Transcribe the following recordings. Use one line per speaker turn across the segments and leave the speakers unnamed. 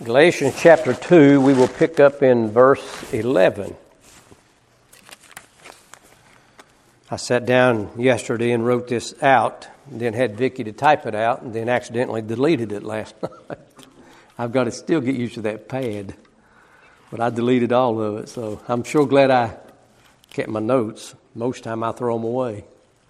Galatians chapter 2, we will pick up in verse 11. I sat down yesterday and wrote this out, and then had Vicki to type it out, and then accidentally deleted it last night. I've got to still get used to that pad, but I deleted all of it, so I'm sure glad I kept my notes. Most time I throw them away.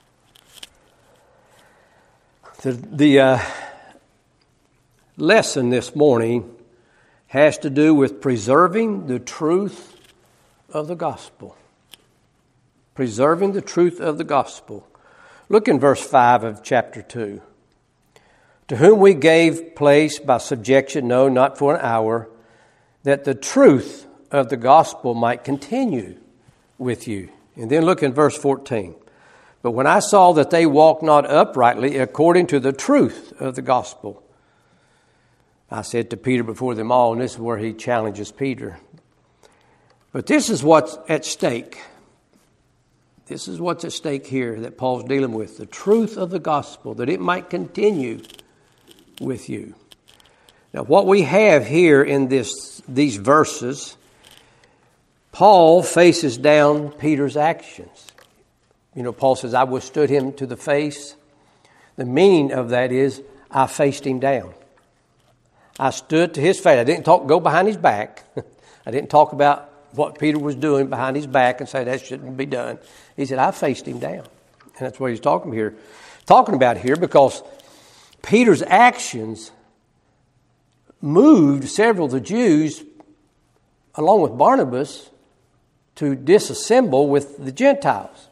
The lesson this morning has to do with preserving the truth of the gospel. Preserving the truth of the gospel. Look in verse 5 of chapter 2. To whom we gave place by subjection, no, not for an hour, that the truth of the gospel might continue with you. And then look in verse 14. But when I saw that they walked not uprightly according to the truth of the gospel, I said to Peter before them all, and this is where he challenges Peter. But this is what's at stake. This is what's at stake here that Paul's dealing with. The truth of the gospel, that it might continue with you. Now what we have here in these verses, Paul faces down Peter's actions. You know, Paul says, I withstood him to the face. The meaning of that is, I faced him down. I stood to his face. I didn't go behind his back. I didn't talk about what Peter was doing behind his back and say that shouldn't be done. He said, I faced him down. And that's what he's talking about here, because Peter's actions moved several of the Jews, along with Barnabas, to disassemble with the Gentiles.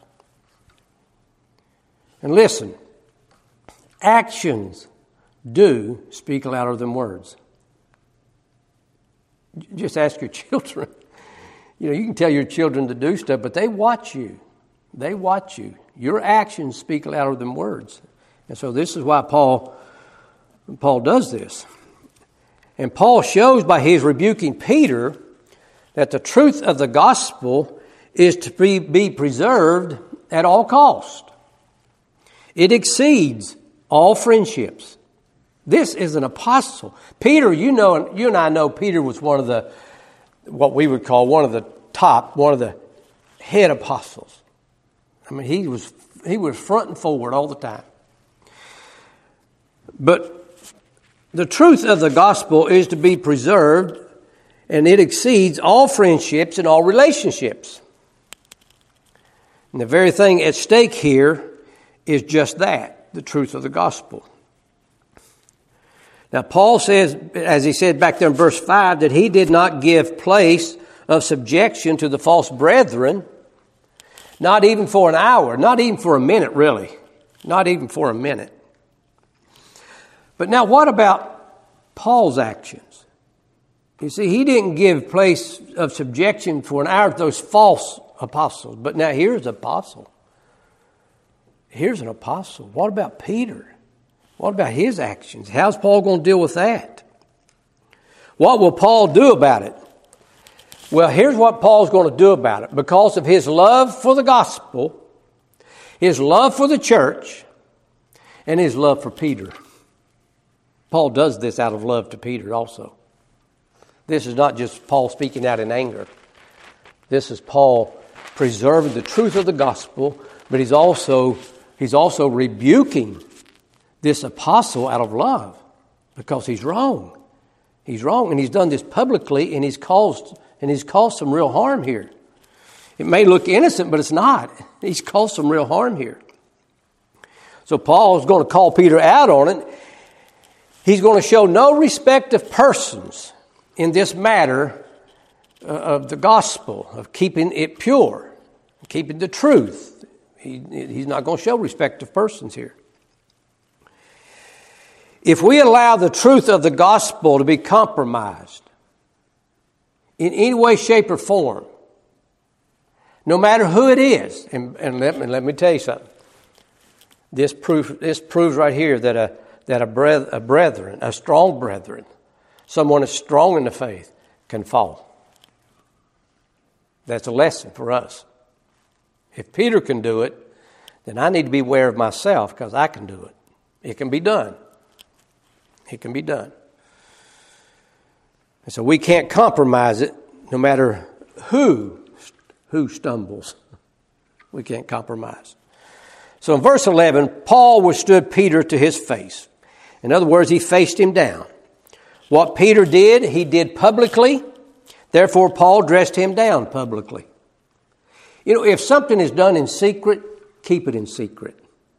And listen, actions do speak louder than words. Just ask your children. You know, you can tell your children to do stuff, but they watch you. They watch you. Your actions speak louder than words. And so this is why Paul does this. And Paul shows by his rebuking Peter that the truth of the gospel is to be preserved at all cost. It exceeds all friendships. This is an apostle. Peter, you and I know Peter was one of the, what we would call one of the head apostles. I mean, he was front and forward all the time. But the truth of the gospel is to be preserved, and it exceeds all friendships and all relationships. And the very thing at stake here is just that, the truth of the gospel. Now, Paul says, as he said back there in verse 5, that he did not give place of subjection to the false brethren, not even for an hour, not even for a minute, really. Not even for a minute. But now, what about Paul's actions? You see, he didn't give place of subjection for an hour to those false apostles. But now here's an apostle. Here's an apostle. What about Peter? What about his actions? How's Paul going to deal with that? What will Paul do about it? Well, here's what Paul's going to do about it. Because of his love for the gospel, his love for the church, and his love for Peter. Paul does this out of love to Peter also. This is not just Paul speaking out in anger. This is Paul preserving the truth of the gospel, but he's also rebuking this apostle out of love, because he's wrong. He's wrong, and he's done this publicly, and he's caused some real harm here. It may look innocent, but it's not. He's caused some real harm here. So Paul is going to call Peter out on it. He's going to show no respect of persons in this matter of the gospel, of keeping it pure, keeping the truth. He's not going to show respect of persons here. If we allow the truth of the gospel to be compromised in any way, shape, or form, no matter who it is, and let me tell you something. This proves right here that a strong brethren, someone that's strong in the faith, can fall. That's a lesson for us. If Peter can do it, then I need to be aware of myself, because I can do it. It can be done. It can be done. And so we can't compromise it no matter who stumbles. We can't compromise. So in verse 11, Paul withstood Peter to his face. In other words, he faced him down. What Peter did, he did publicly. Therefore, Paul dressed him down publicly. You know, if something is done in secret, keep it in secret.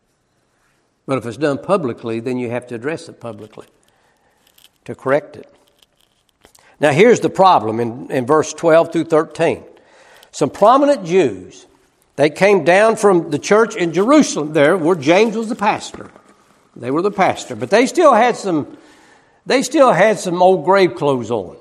But if it's done publicly, then you have to address it publicly to correct it. Now, here's the problem in verse 12 through 13. Some prominent Jews, they came down from the church in Jerusalem there where James was the pastor. They were the pastor, but they still had some old grave clothes on.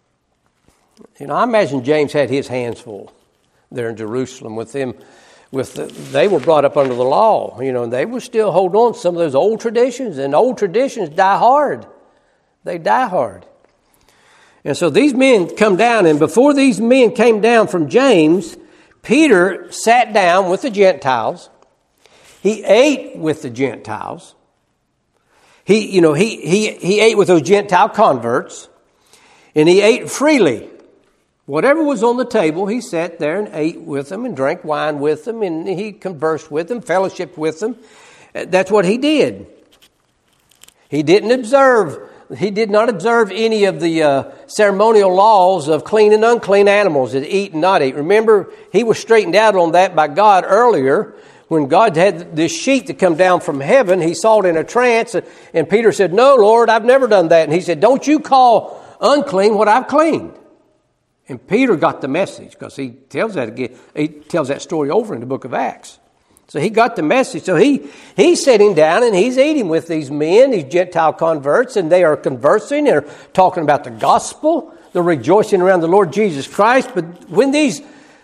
You know, I imagine James had his hands full there in Jerusalem with them. They were brought up under the law, you know, and they were still holding on to some of those old traditions, and old traditions die hard. They die hard. And so these men come down, and before these men came down from James, Peter sat down with the Gentiles. He ate with the Gentiles. He ate with those Gentile converts, and he ate freely. Whatever was on the table, he sat there and ate with them and drank wine with them, and he conversed with them, fellowshiped with them. That's what he did. He did not observe any of the ceremonial laws of clean and unclean animals, that eat and not eat. Remember, he was straightened out on that by God earlier. When God had this sheet that come down from heaven, he saw it in a trance, and Peter said, "No, Lord, I've never done that." And he said, "Don't you call unclean what I've cleaned." And Peter got the message, because he tells that again. He tells that story over in the book of Acts. So he got the message. So he's sitting down and he's eating with these men, these Gentile converts, and they are conversing. They're talking about the gospel. They're rejoicing around the Lord Jesus Christ. But when these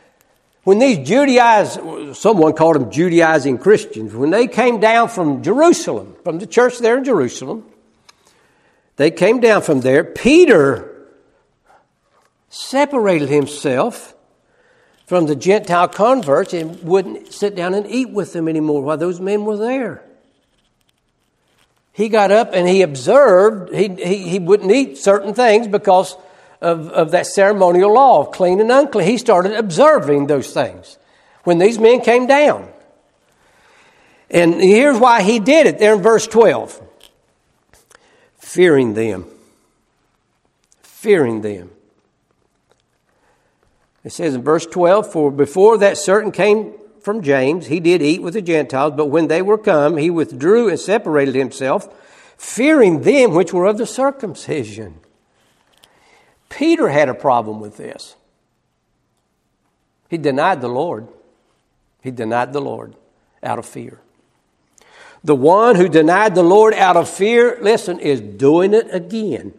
someone called them Judaizing Christians, when they came down from Jerusalem, from the church there in Jerusalem, they came down from there. Peter separated himself from the Gentile converts and wouldn't sit down and eat with them anymore while those men were there. He got up and he observed. He wouldn't eat certain things because of that ceremonial law of clean and unclean. He started observing those things when these men came down. And here's why he did it there in verse 12. Fearing them. Fearing them. It says in verse 12, "For before that certain came from James, he did eat with the Gentiles, but when they were come, he withdrew and separated himself, fearing them which were of the circumcision." Peter had a problem with this. He denied the Lord. He denied the Lord out of fear. The one who denied the Lord out of fear, listen, is doing it again.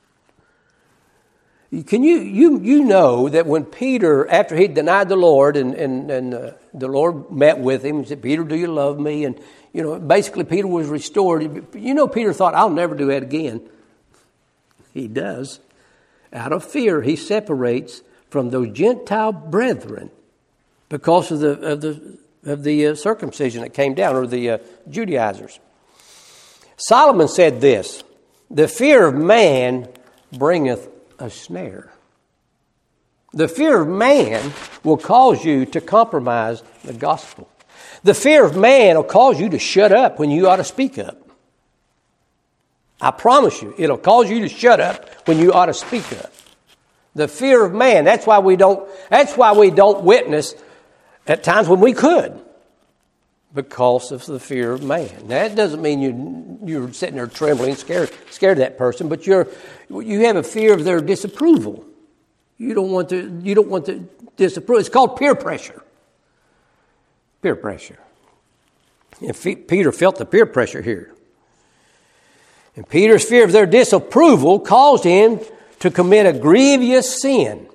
Can you know that when Peter, after he denied the Lord and the Lord met with him and said, "Peter, do you love me?" And, you know, basically Peter was restored. You know, Peter thought, "I'll never do that again." He does. Out of fear, he separates from those Gentile brethren because of the circumcision that came down, or the Judaizers. Solomon said this, "The fear of man bringeth a snare." The fear of man will cause you to compromise the gospel. The fear of man will cause you to shut up when you ought to speak up. I promise you, it'll cause you to shut up when you ought to speak up. The fear of man. That's why we don't witness at times when we could, because of the fear of man. Now, that doesn't mean you're sitting there trembling, scared of that person, but you have a fear of their disapproval. You don't want to disapprove. It's called peer pressure. Peer pressure. And Peter felt the peer pressure here. And Peter's fear of their disapproval caused him to commit a grievous sin.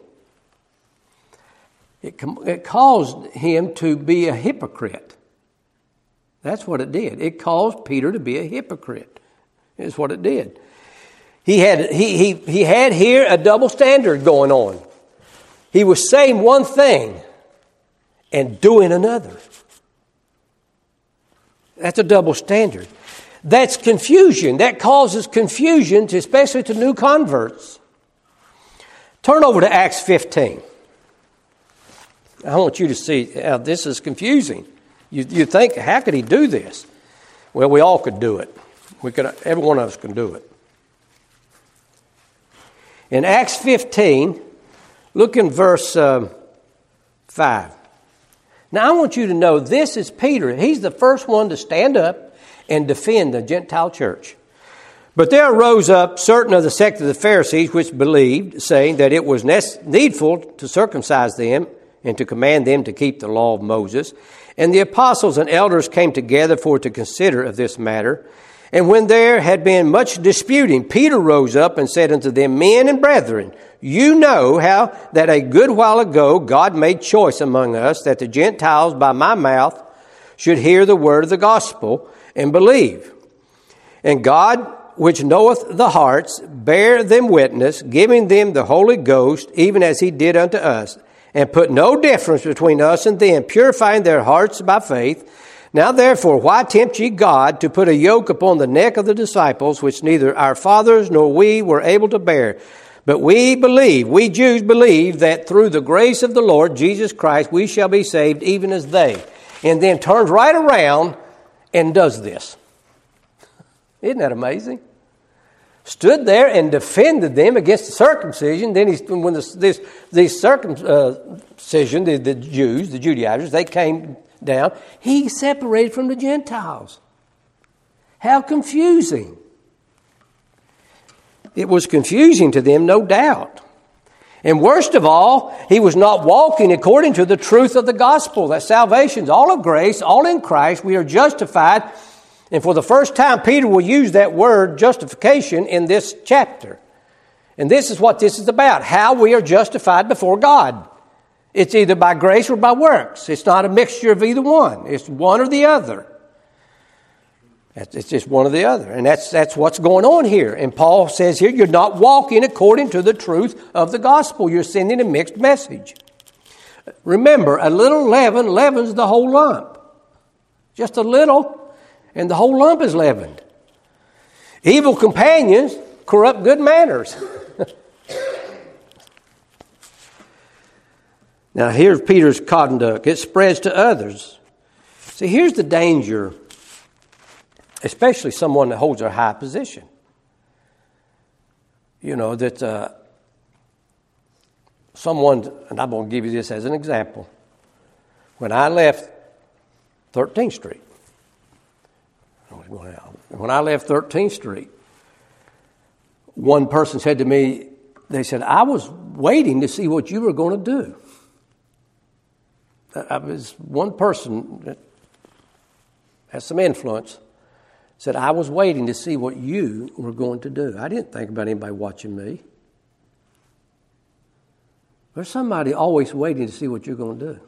It caused him to be a hypocrite. That's what it did. It caused Peter to be a hypocrite. Is what it did. He had here a double standard going on. He was saying one thing and doing another. That's a double standard. That's confusion. That causes confusion, especially to new converts. Turn over to Acts 15. I want you to see how this is confusing. You think, how could he do this? Well, we all could do it. Every one of us can do it. In Acts 15, look in verse 5. Now, I want you to know this is Peter. He's the first one to stand up and defend the Gentile church. But there arose up certain of the sect of the Pharisees which believed, saying that it was needful to circumcise them and to command them to keep the law of Moses. And the apostles and elders came together for to consider of this matter. And when there had been much disputing, Peter rose up and said unto them, Men and brethren, you know how that a good while ago God made choice among us that the Gentiles by my mouth should hear the word of the gospel and believe. And God, which knoweth the hearts, bare them witness, giving them the Holy Ghost, even as he did unto us, and put no difference between us and them, purifying their hearts by faith. Now therefore, why tempt ye God to put a yoke upon the neck of the disciples, which neither our fathers nor we were able to bear? But we Jews believe, that through the grace of the Lord Jesus Christ we shall be saved, even as they. And then turns right around and does this. Isn't that amazing? Stood there and defended them against the circumcision. Then when the circumcision, the Jews, the Judaizers, they came down, he separated from the Gentiles. How confusing. It was confusing to them, no doubt. And worst of all, he was not walking according to the truth of the gospel, that salvation is all of grace, all in Christ. We are justified. And for the first time, Peter will use that word justification in this chapter. And this is what this is about, how we are justified before God. It's either by grace or by works. It's not a mixture of either one. It's one or the other. It's just one or the other. And that's what's going on here. And Paul says here, you're not walking according to the truth of the gospel. You're sending a mixed message. Remember, a little leaven leavens the whole lump. Just a little, and the whole lump is leavened. Evil companions corrupt good manners. Now, here's Peter's conduct. It spreads to others. See, here's the danger, especially someone that holds a high position. You know, that someone, and I'm going to give you this as an example. When I left 13th Street, one person said to me, they said, I was waiting to see what you were going to do. I was one person that has some influence, said, I was waiting to see what you were going to do. I didn't think about anybody watching me. There's somebody always waiting to see what you're going to do.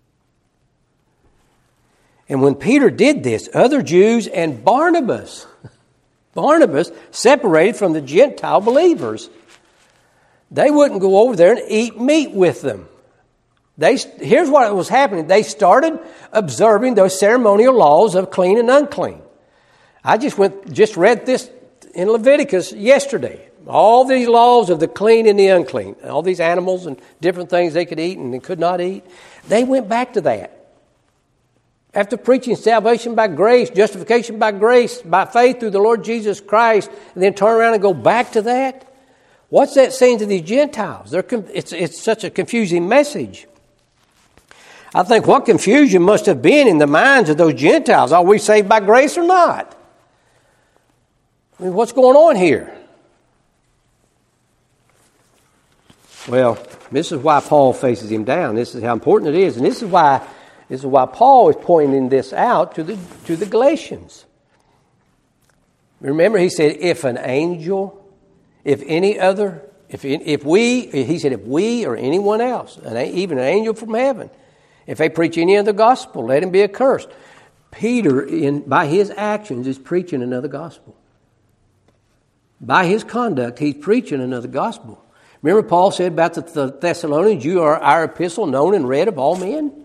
And when Peter did this, other Jews and Barnabas separated from the Gentile believers. They wouldn't go over there and eat meat with them. Here's what was happening. They started observing those ceremonial laws of clean and unclean. I just read this in Leviticus yesterday. All these laws of the clean and the unclean. All these animals and different things they could eat and they could not eat. They went back to that. After preaching salvation by grace, justification by grace, by faith through the Lord Jesus Christ, and then turn around and go back to that? What's that saying to these Gentiles? It's such a confusing message. I think what confusion must have been in the minds of those Gentiles. Are we saved by grace or not? I mean, what's going on here? Well, this is why Paul faces him down. This is how important it is. And this is why Paul is pointing this out to the Galatians. Remember, he said, if we or anyone else, even an angel from heaven, if they preach any other gospel, let him be accursed. Peter, by his actions, is preaching another gospel. By his conduct, he's preaching another gospel. Remember Paul said about the Thessalonians, you are our epistle known and read of all men?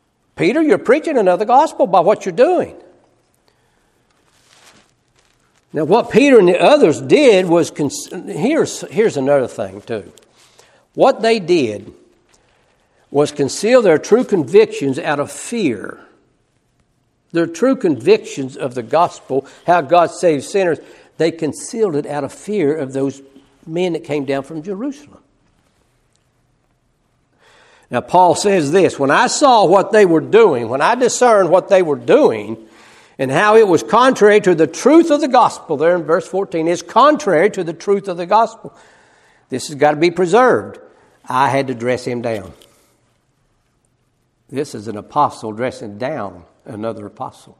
Peter, you're preaching another gospel by what you're doing. Now, what Peter and the others did was, here's another thing too. What they did was conceal their true convictions out of fear. Their true convictions of the gospel, how God saves sinners, they concealed it out of fear of those men that came down from Jerusalem. Now, Paul says this, when I saw what they were doing, when I discerned what they were doing, and how it was contrary to the truth of the gospel, there in verse 14, it's contrary to the truth of the gospel. This has got to be preserved. I had to dress him down. This is an apostle dressing down another apostle.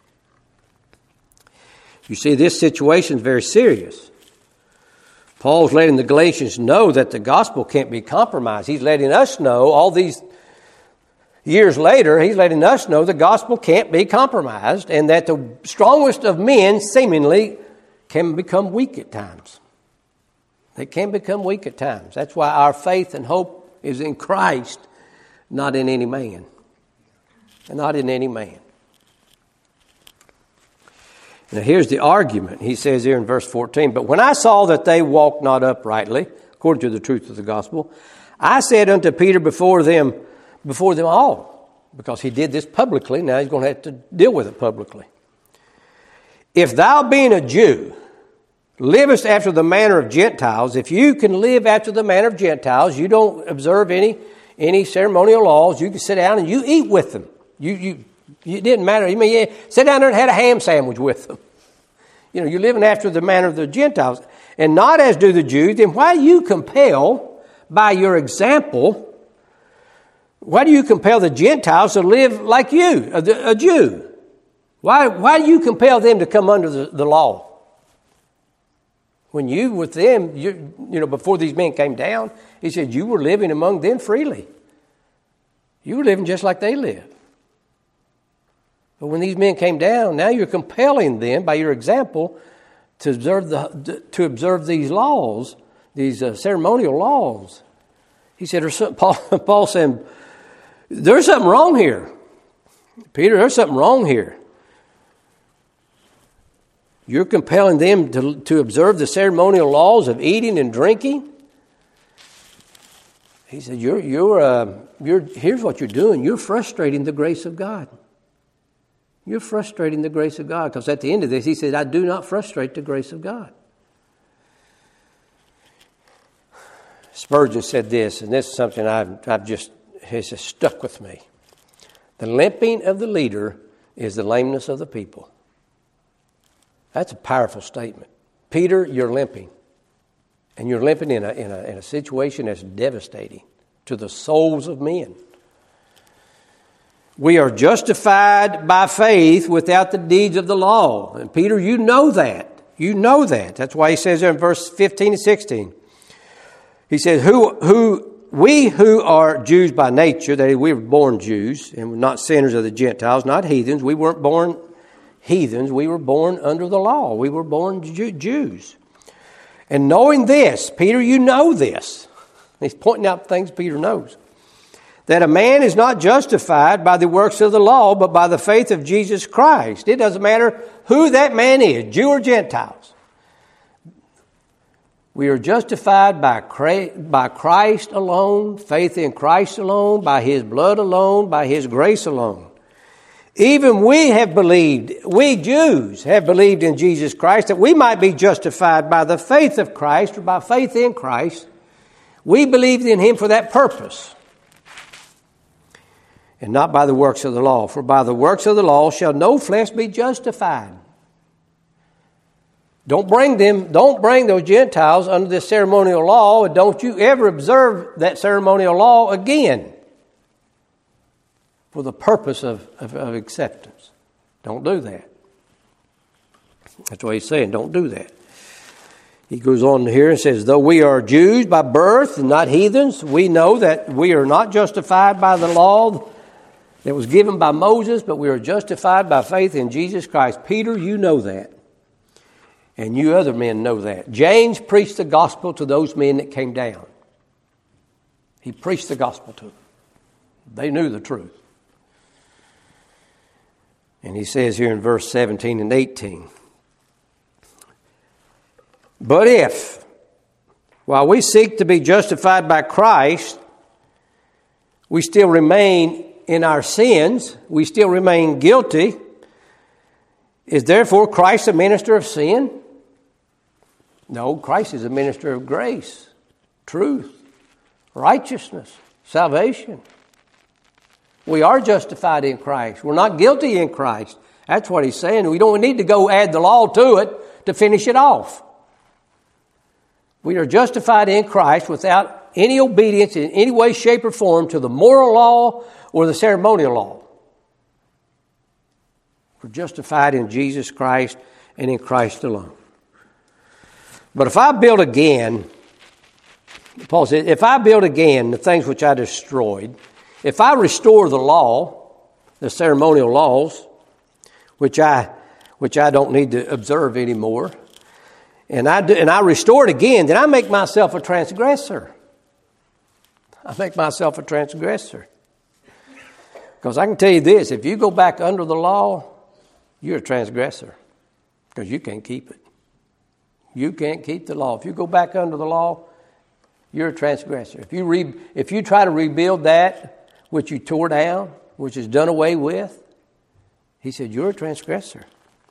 You see, this situation is very serious. Paul's letting the Galatians know that the gospel can't be compromised. He's letting us know, all these years later, he's letting us know the gospel can't be compromised and that the strongest of men seemingly can become weak at times. They can become weak at times. That's why our faith and hope is in Christ, not in any man. Not in any man. Now here's the argument. He says here in verse 14, but when I saw that they walked not uprightly, according to the truth of the gospel, I said unto Peter before them all, because he did this publicly, now he's going to have to deal with it publicly. If thou being a Jew, livest after the manner of Gentiles, if you can live after the manner of Gentiles, you don't observe any ceremonial laws, you can sit down and you eat with them. It didn't matter. You mean, sit down there and had a ham sandwich with them. You know, you're living after the manner of the Gentiles. And not as do the Jews, then why do you compel, by your example, why do you compel the Gentiles to live like you, a Jew? Why do you compel them to come under the law? When you, with them, you know, before these men came down, he said you were living among them freely. You were living just like they lived. But when these men came down, now you're compelling them, by your example, to observe these laws, these ceremonial laws. He said, Paul said, there's something wrong here. Peter, there's something wrong here. You're compelling them to observe the ceremonial laws of eating and drinking. He said, here's what you're doing. You're frustrating the grace of God. You're frustrating the grace of God. Because at the end of this, he said, I do not frustrate the grace of God. Spurgeon said this, and this is something has just stuck with me. The limping of the leader is the lameness of the people. That's a powerful statement. Peter, you're limping. And you're limping in a situation that's devastating to the souls of men. We are justified by faith without the deeds of the law. And Peter, you know that. You know that. That's why he says there in verse 15 and 16. He says, we who are Jews by nature, that is, we were born Jews, and we're not sinners of the Gentiles, not heathens. We weren't born heathens. We were born under the law. We were born Jews. And knowing this, Peter, you know this. He's pointing out things Peter knows. That a man is not justified by the works of the law, but by the faith of Jesus Christ. It doesn't matter who that man is, Jew or Gentiles. We are justified by Christ alone, faith in Christ alone, by His blood alone, by His grace alone. Even we Jews have believed in Jesus Christ, that we might be justified by the faith of Christ, or by faith in Christ. We believed in Him for that purpose, and not by the works of the law. For by the works of the law shall no flesh be justified. Don't bring those Gentiles under this ceremonial law, and don't you ever observe that ceremonial law again for the purpose of acceptance. Don't do that. That's what he's saying. Don't do that. He goes on here and says, though we are Jews by birth and not heathens, we know that we are not justified by the law that was given by Moses, but we are justified by faith in Jesus Christ. Peter, you know that. And you other men know that. James preached the gospel to those men that came down. He preached the gospel to them. They knew the truth. And he says here in verse 17 and 18, But if, while we seek to be justified by Christ, we still remain in our sins, we still remain guilty, is therefore Christ a minister of sin? No, Christ is a minister of grace, truth, righteousness, salvation. We are justified in Christ. We're not guilty in Christ. That's what he's saying. We don't need to go add the law to it to finish it off. We are justified in Christ without any obedience in any way, shape, or form to the moral law or the ceremonial law. We're justified in Jesus Christ and in Christ alone. But if I build again, Paul said, if I build again the things which I destroyed, if I restore the law, the ceremonial laws, which I don't need to observe anymore, and I restore it again, then I make myself a transgressor. I make myself a transgressor. Because I can tell you this, if you go back under the law, you're a transgressor. Because you can't keep it. You can't keep the law. If you go back under the law, you're a transgressor. If you try to rebuild that which you tore down, which is done away with, he said, you're a transgressor.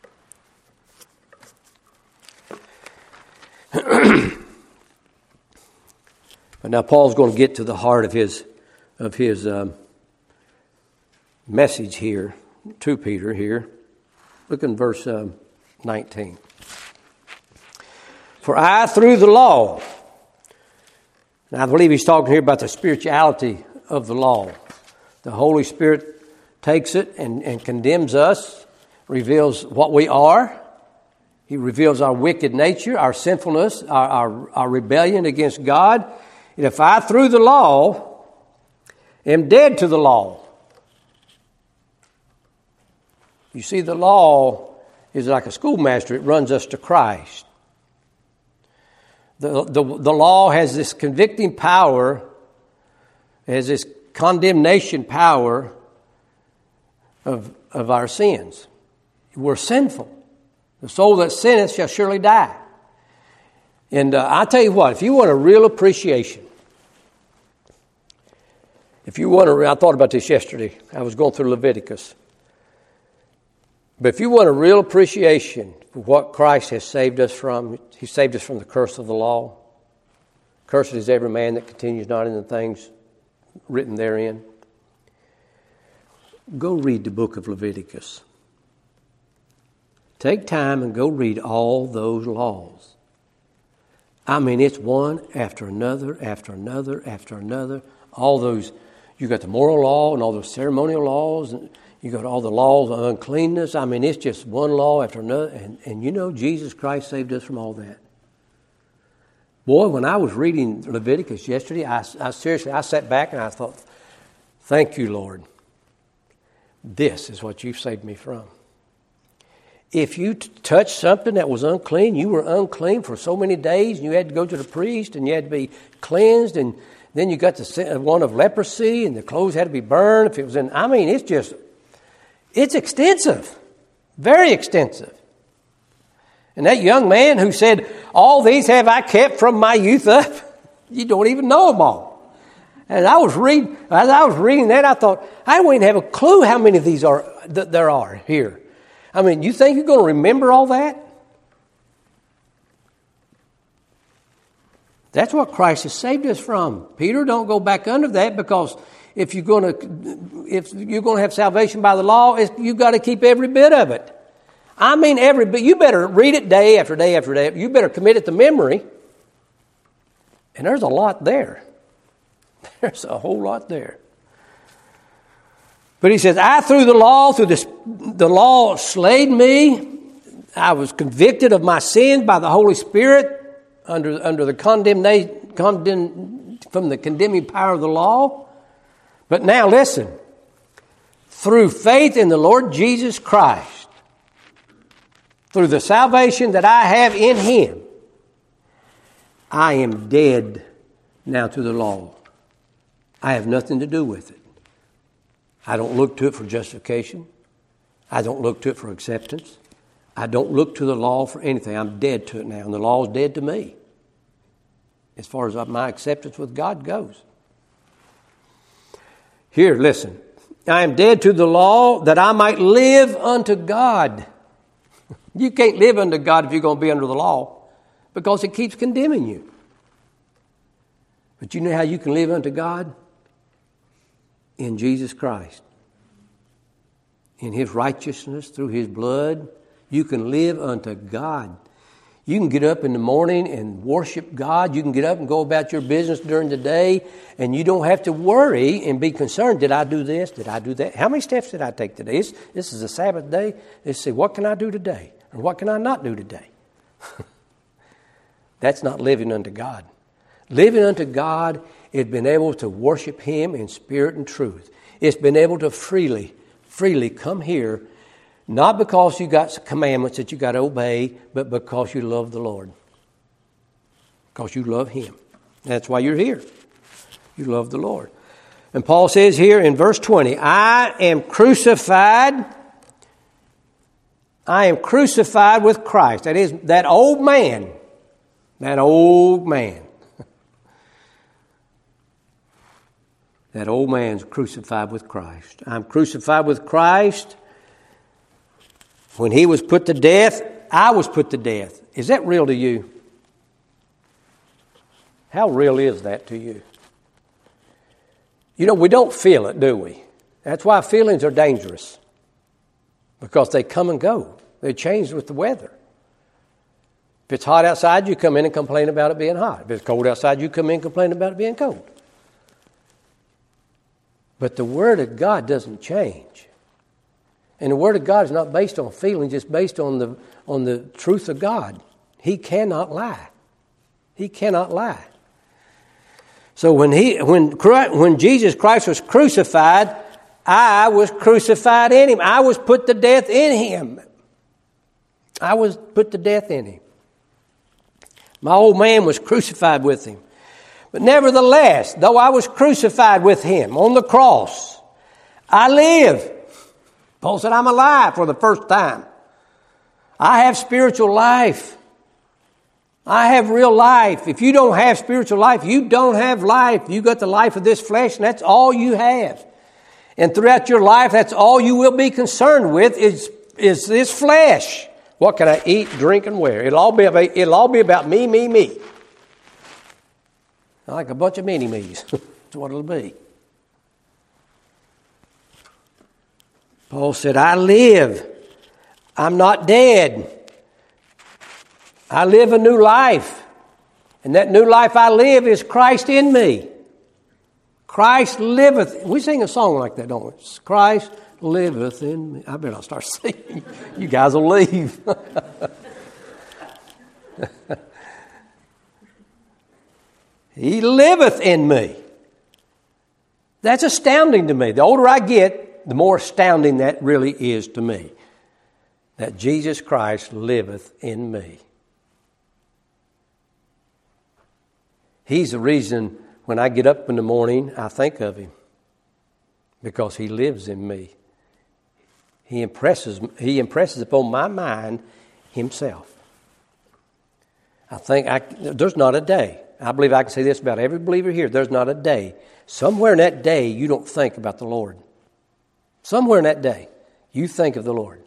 But now Paul's going to get to the heart of his message here to Peter here. Look in verse 19. For I through the law, and I believe he's talking here about the spirituality of the law. The Holy Spirit takes it and condemns us, reveals what we are. He reveals our wicked nature, our sinfulness, our rebellion against God. And if I, through the law, am dead to the law. You see, the law is like a schoolmaster. It runs us to Christ. The law has this convicting power, has this condemnation power of our sins. We're sinful. The soul that sinneth shall surely die. And I tell you what, if you want a real appreciation, I thought about this yesterday. I was going through Leviticus. But if you want a real appreciation for what Christ has saved us from, He saved us from the curse of the law. Cursed is every man that continues not in the things written therein. Go read the book of Leviticus. Take time and go read all those laws. I mean, it's one after another, after another, after another. All those, you got the moral law and all the ceremonial laws, and you got all the laws of uncleanness. I mean, it's just one law after another. And you know, Jesus Christ saved us from all that. Boy, when I was reading Leviticus yesterday, I sat back and I thought, thank you, Lord. This is what you've saved me from. If you touched something that was unclean, you were unclean for so many days, and you had to go to the priest, and you had to be cleansed, and then you got the one of leprosy, and the clothes had to be burned. If it was it's extensive, very extensive. And that young man who said, all these have I kept from my youth up, you don't even know them all. And as I was reading that, I thought, I don't even have a clue how many of these there are here. I mean, you think you're going to remember all that? That's what Christ has saved us from. Peter, don't go back under that, because if you're going to have salvation by the law, you've got to keep every bit of it. I mean, every bit. You better read it day after day after day. You better commit it to memory. And there's a lot there. There's a whole lot there. But he says, I through the law slayed me. I was convicted of my sin by the Holy Spirit under the from the condemning power of the law. But now listen, through faith in the Lord Jesus Christ, through the salvation that I have in Him, I am dead now to the law. I have nothing to do with it. I don't look to it for justification. I don't look to it for acceptance. I don't look to the law for anything. I'm dead to it now, and the law is dead to me as far as my acceptance with God goes. Here, listen. I am dead to the law that I might live unto God. You can't live unto God if you're going to be under the law because it keeps condemning you. But you know how you can live unto God? In Jesus Christ. In His righteousness, through His blood, you can live unto God. You can get up in the morning and worship God. You can get up and go about your business during the day, and you don't have to worry and be concerned. Did I do this? Did I do that? How many steps did I take today? This is a Sabbath day. Let's see, what can I do today? Or what can I not do today? That's not living unto God. Living unto God is being able to worship Him in spirit and truth. It's been able to freely come here, not because you got commandments that you got to obey, but because you love the Lord. Because you love Him. That's why you're here. You love the Lord. And Paul says here in verse 20, I am crucified with Christ. That is, that old man. That old man. That old man's crucified with Christ. I'm crucified with Christ. When He was put to death, I was put to death. Is that real to you? How real is that to you? You know, we don't feel it, do we? That's why feelings are dangerous. Because they come and go. They change with the weather. If it's hot outside, you come in and complain about it being hot. If it's cold outside, you come in and complain about it being cold. But the Word of God doesn't change. And the Word of God is not based on feelings, it's based on the truth of God. He cannot lie. He cannot lie. So when Jesus Christ was crucified, I was crucified in Him. I was put to death in Him. I was put to death in Him. My old man was crucified with Him. But nevertheless, though I was crucified with Him on the cross, I live. Paul said, I'm alive for the first time. I have spiritual life. I have real life. If you don't have spiritual life, you don't have life. You got the life of this flesh, and that's all you have. And throughout your life, that's all you will be concerned with is this flesh. What can I eat, drink, and wear? It'll all be about me, me, me. Like a bunch of mini-me's. That's what it'll be. Paul said, I live. I'm not dead. I live a new life. And that new life I live is Christ in me. Christ liveth. We sing a song like that, don't we? Christ liveth in me. I better not start singing. You guys will leave. He liveth in me. That's astounding to me. The older I get, the more astounding that really is to me. That Jesus Christ liveth in me. He's the reason when I get up in the morning, I think of Him. Because He lives in me. He impresses upon my mind Himself. There's not a day. I believe I can say this about every believer here. There's not a day. Somewhere in that day, you don't think about the Lord. Somewhere in that day, you think of the Lord.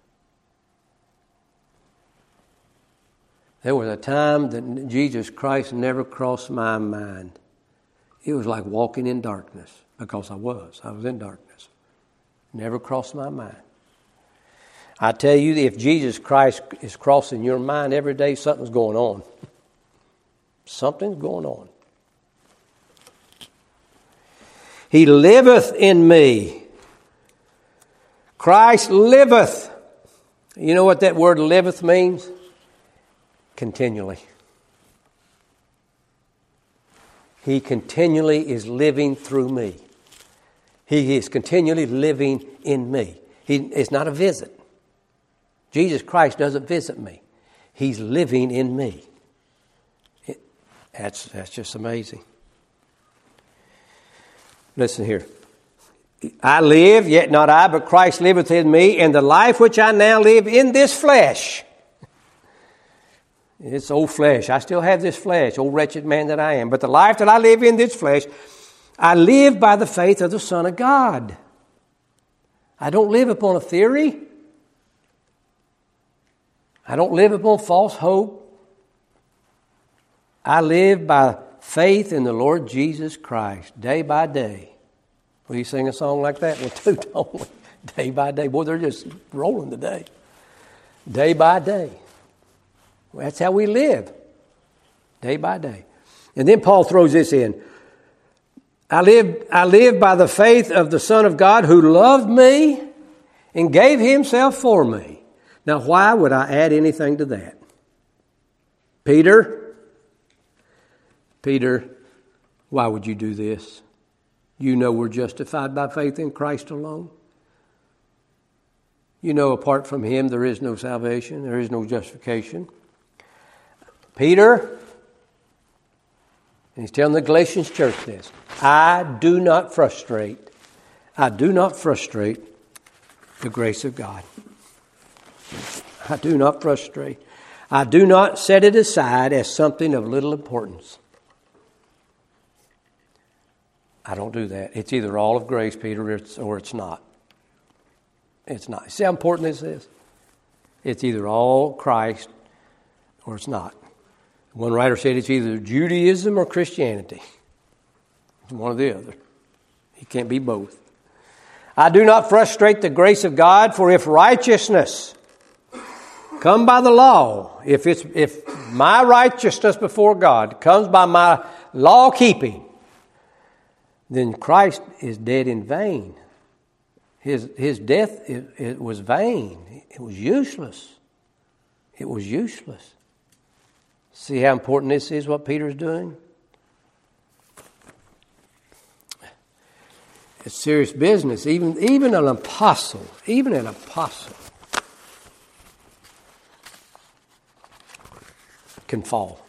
There was a time that Jesus Christ never crossed my mind. It was like walking in darkness, because I was in darkness. Never crossed my mind. I tell you, if Jesus Christ is crossing your mind every day, something's going on. Something's going on. He liveth in me. Christ liveth. You know what that word liveth means? Continually. He continually is living through me. He is continually living in me. It's not a visit. Jesus Christ doesn't visit me. He's living in me. That's just amazing. Listen here. I live, yet not I, but Christ liveth in me, and the life which I now live in this flesh. It's old flesh. I still have this flesh, old wretched man that I am. But the life that I live in this flesh, I live by the faith of the Son of God. I don't live upon a theory. I don't live upon false hope. I live by faith in the Lord Jesus Christ, day by day. Will you sing a song like that? Well, too, don't we? Day by day. Boy, they're just rolling today. Day by day. Well, that's how we live. Day by day. And then Paul throws this in. I live by the faith of the Son of God who loved me and gave himself for me. Now, why would I add anything to that? Peter, why would you do this? You know we're justified by faith in Christ alone. You know apart from him there is no salvation, there is no justification. Peter, and he's telling the Galatians church this, I do not frustrate the grace of God. I do not frustrate. I do not set it aside as something of little importance. I don't do that. It's either all of grace, Peter, or it's not. It's not. See how important this is? It's either all Christ or it's not. One writer said it's either Judaism or Christianity. It's one or the other. It can't be both. I do not frustrate the grace of God, for if righteousness come by the law, if my righteousness before God comes by my law keeping, then Christ is dead in vain. His death it was vain. It was useless. It was useless. See how important this is, what Peter's doing? It's serious business. Even an apostle can fall.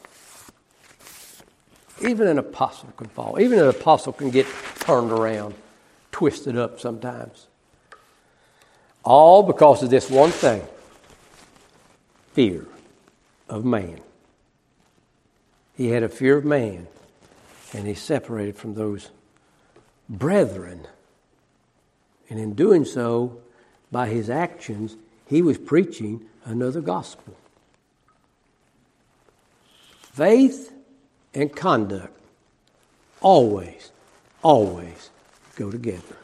Even an apostle can fall. Even an apostle can get turned around, twisted up sometimes. All because of this one thing. Fear of man. He had a fear of man, and he separated from those brethren. And in doing so, by his actions, he was preaching another gospel. Faith and conduct always go together.